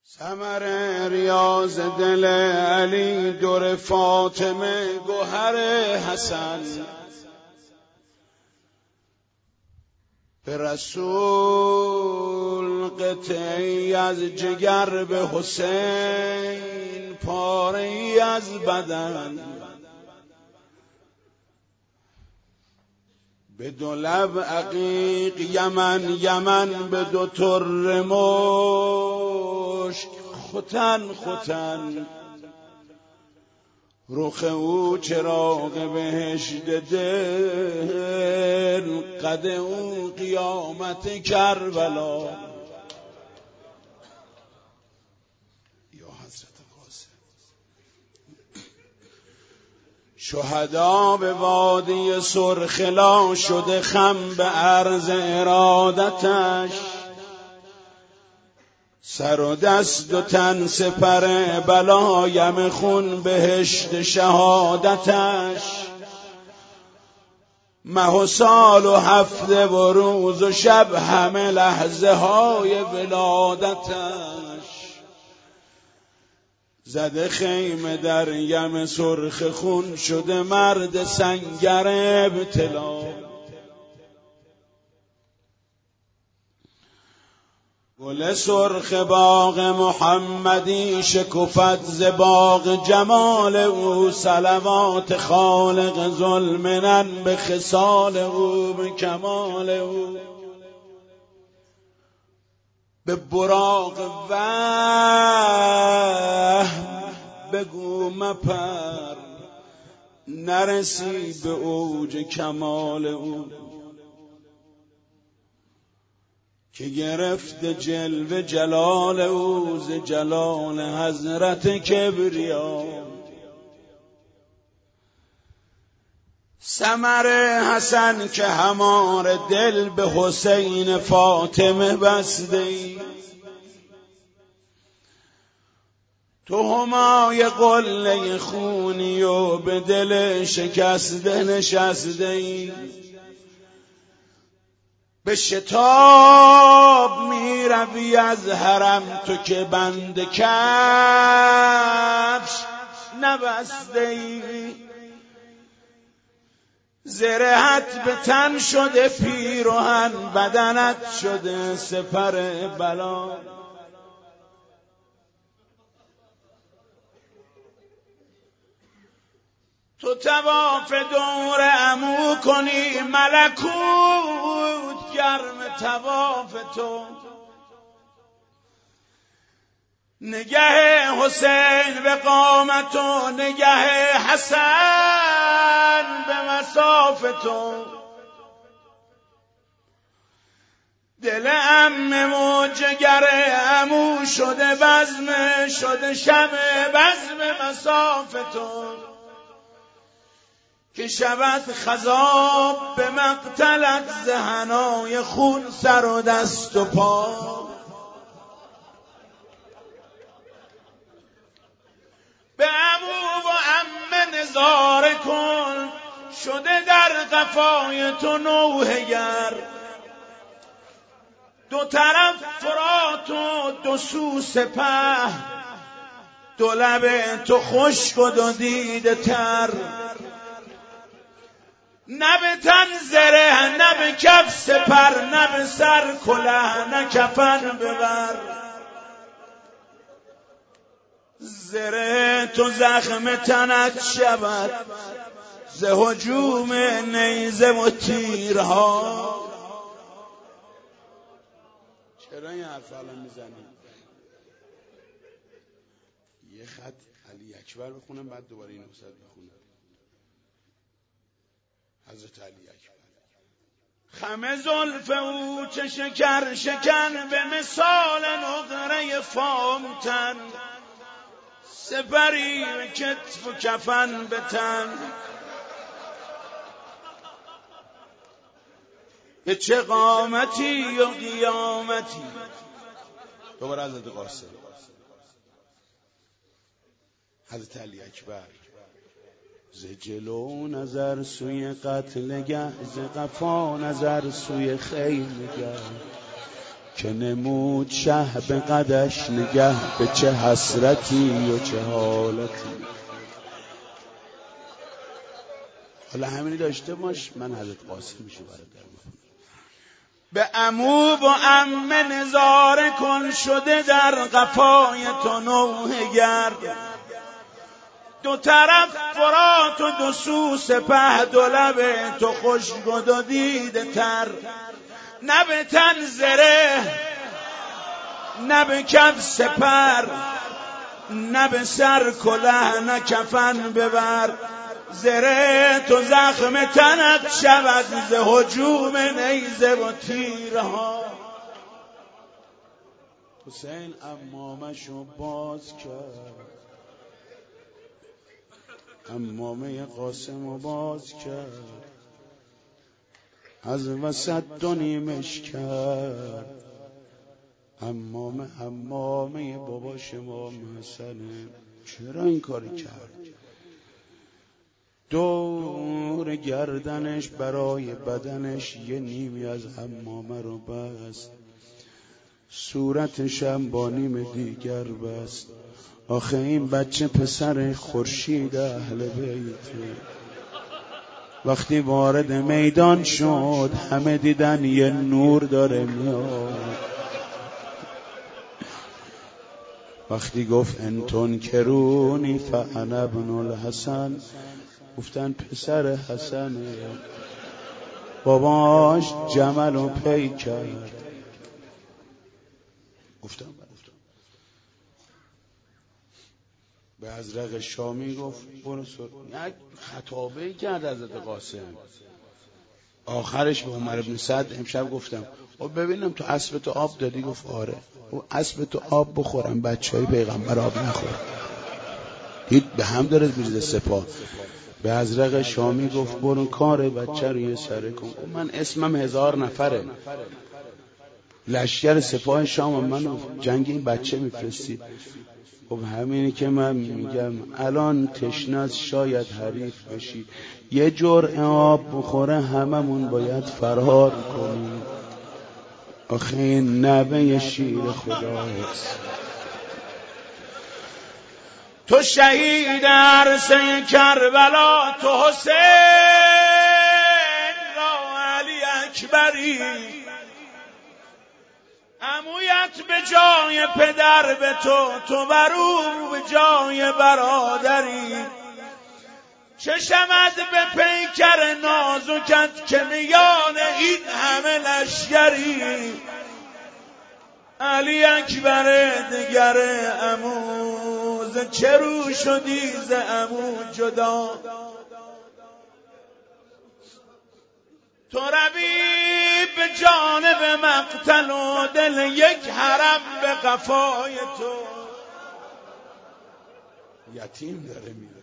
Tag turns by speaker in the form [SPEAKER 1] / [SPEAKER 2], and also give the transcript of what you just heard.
[SPEAKER 1] ثمر ریاض دل علی در فاطمه گوهر حسن به رسول قطعی از جگر به حسین پاره‌ای از بدن به دو لب عقیق یمن یمن به دو تر مشک ختن ختن رخ او چراغ بهشت دل قد او قیامت کربلا یا حضرت قاسم شهدا به وادی سرخلا شده خم به عرض ارادتش سر و دست و تن سپر بلایم خون بهشت شهادتش مه و سال و هفته و روز و شب همه لحظه های ولادتش زده خیمه در یم سرخ خون شده مرد سنگر ابتلا گل سرخ باغ محمدی شکفت ز باغ جمال او صلوات خالق ظلمنن به خصال او به کمال او به براق وهم بگو مپر نرسی به اوج کمال او که گرفت جلوه جلال او ز جلال حضرت کبریا ثمر حسن که همار دل به حسین فاطمه بسته تو همای قله خونی و به دل شکسته نشسته به شتاب می روی از حرم تو که بند کفش نبسته ای زرهت به تن شده پیرهن بدنت شده سپر بلا تو طواف دور عمو کنی ملکوت گرم طواف تو نگه حسین به قامت و نگه حسن به مصاف تو دل عمه و جگر عمو شده بزم شده شمع بزم مصاف تو که شود خضاب به مقتلت ذهنای خون سر و دست و پا به عمو و عمه نظاره کن شده در قفای تو نوحگر دو طرف فرات و دو سو سپه دو لب تو خشک و دو دیده تر نه به تن زره نه به کف سپر نه به سر کله نه کفن ببر زره تو زخم تنت شود ز هجوم نیزه و تیرها چرا این حرف الان میزنی؟ یه خط علی اکبر بخونم بعد دوباره این حسد بخونم حضرت علی اکبر خم زلف او چه شکر شکن به مثال نقره فامتن سپری به کتف و کفن به تن به چه قامتی و قیامتی دوباره حضرت قاسم حضرت علی اکبر ز جلو نظر سوی قتلگه ز قفا نظر سوی خیمگه که نمود شه به قدش نگه به چه حسرتی و چه حالتی. حالا همینی داشته باش، من حضرت قاسم میشه برادر. به عمو و عمه نظاره کن شده در قفای تو نوحه گرد، دو طرف فرات و دو سو سپه، دو لب تو خشک و دو دیده تر، نه به تن زره نه به کف سپر، نه به سر کله نه کفن ببر، زره تو زخم تنت شود ز هجوم نیزه و تیرها. حسین عمامشو باز کرد، عمامه قاسمو باز کرد، از وسط دو نیمش کرد. عمامه باباش امام حسنه. چرا این کاری کرد؟ دور گردنش برای بدنش یه نیمی از عمامه رو بست، صورتش هم با نیم دیگر بست. آخه این بچه پسر خورشید اهل بیته. وقتی وارد میدان شد همه دیدن یه نور داره میاد. وقتی گفت انتون کرونی فانا ابن الحسن، گفتن پسر حسنه. باباش جمل و پی کرد. گفتم به ازرق شامی گفت برو سر. یک خطابه کرد حضرت قاسم. آخرش به عمر بن سعد امشب گفتم ببینم تو اسب تو آب دادی؟ گفت آره. اسب تو آب بخورم بچهای پیغمبر آب نخورن. دید به هم داره میریزه سپاه. به ازرق شامی گفت برو کار بچه رو یه سره کن. من اسمم 1000 نفره، لشکر سپاه شام منو جنگ این بچه میفرستی. خب همینی که من میگم، الان تشنه شاید حریف بشی، یه جرعه آب بخوره هممون باید فرار کنیم. آخه این نوه شیر خداست. تو شهید عرصه کربلا، تو حسین را علی اکبری، عمویت به جای پدر به تو برو به جای برادری. چشمت به پیکر نازکت که میان این همه لشکری. علی اکبر دگر عمو، ز چه رو شدی ز عمو جدا؟ تو روی به جانب مقتل و دل یک حرم به قفای تو. یتیم داره میره.